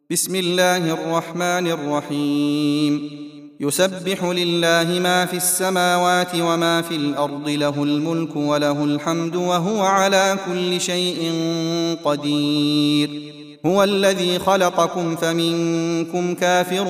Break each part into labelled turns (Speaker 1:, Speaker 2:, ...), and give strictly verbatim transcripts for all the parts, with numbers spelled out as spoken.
Speaker 1: بسم الله الرحمن الرحيم يسبح لله ما في السماوات وما في الأرض له الملك وله الحمد وهو على كل شيء قدير هو الذي خلقكم فمنكم كافر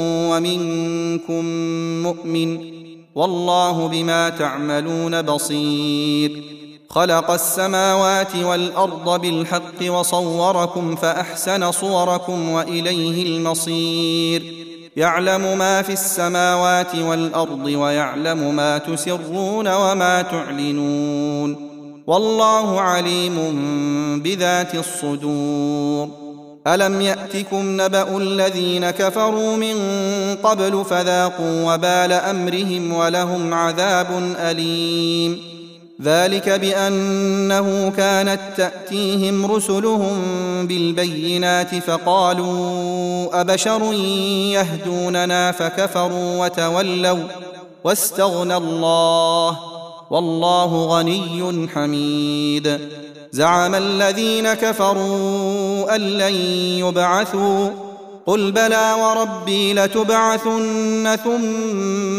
Speaker 1: ومنكم مؤمن والله بما تعملون بصير خلق السماوات والأرض بالحق وصوركم فأحسن صوركم وإليه المصير يعلم ما في السماوات والأرض ويعلم ما تسرون وما تعلنون والله عليم بذات الصدور ألم يأتكم نبأ الذين كفروا من قبل فذاقوا وبال أمرهم ولهم عذاب أليم ذلك بأنه كانت تأتيهم رسلهم بالبينات فقالوا أبشر يهدوننا فكفروا وتولوا واستغنى الله والله غني حميد زعم الذين كفروا أن لن يبعثوا قل بلى وربي لتبعثن ثم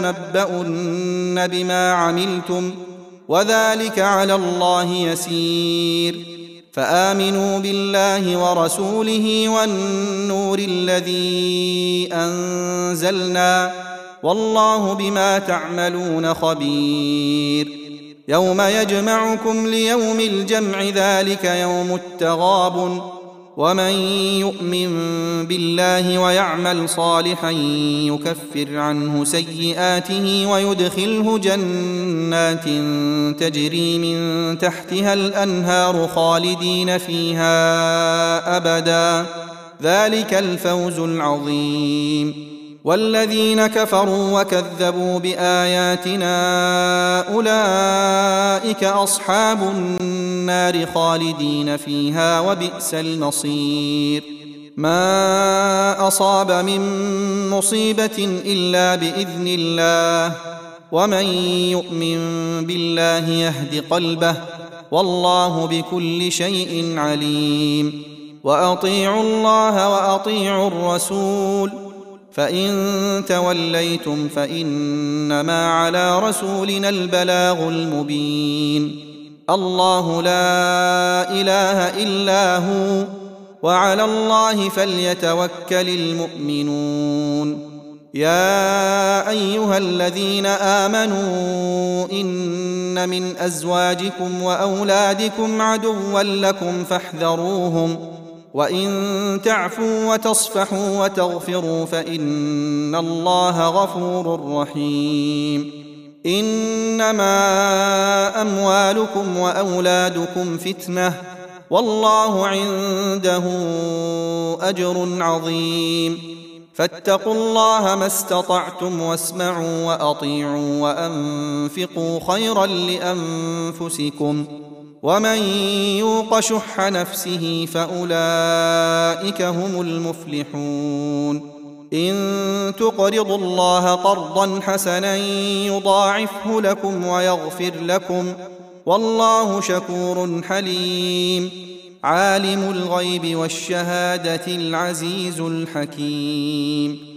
Speaker 1: لتنبؤن بما عملتم وذلك على الله يسير فآمنوا بالله ورسوله والنور الذي أنزلنا والله بما تعملون خبير يوم يجمعكم ليوم الجمع ذلك يوم التغابن ومن يؤمن بالله ويعمل صالحا يكفر عنه سيئاته ويدخله جنات تجري من تحتها الأنهار خالدين فيها أبدا ذلك الفوز العظيم والذين كفروا وكذبوا بآياتنا أولئك أصحاب النار خالدين فيها وبئس المصير ما أصاب من مصيبة إلا بإذن الله ومن يؤمن بالله يهد قلبه والله بكل شيء عليم وأطيعوا الله وأطيعوا الرسول فإن توليتم فإنما على رسولنا البلاغ المبين الله لا إله إلا هو وعلى الله فليتوكل المؤمنون يا أيها الذين آمنوا إن من أزواجكم وأولادكم عدوا لكم فاحذروهم وإن تعفوا وتصفحوا وتغفروا فإن الله غفور رحيم إنما أموالكم وأولادكم فتنة والله عنده أجر عظيم فاتقوا الله ما استطعتم واسمعوا وأطيعوا وأنفقوا خيرا لأنفسكم ومن يوق شح نفسه فأولئك هم المفلحون إن تقرضوا الله قرضا حسنا يضاعفه لكم ويغفر لكم والله شكور حليم عالم الغيب والشهادة العزيز الحكيم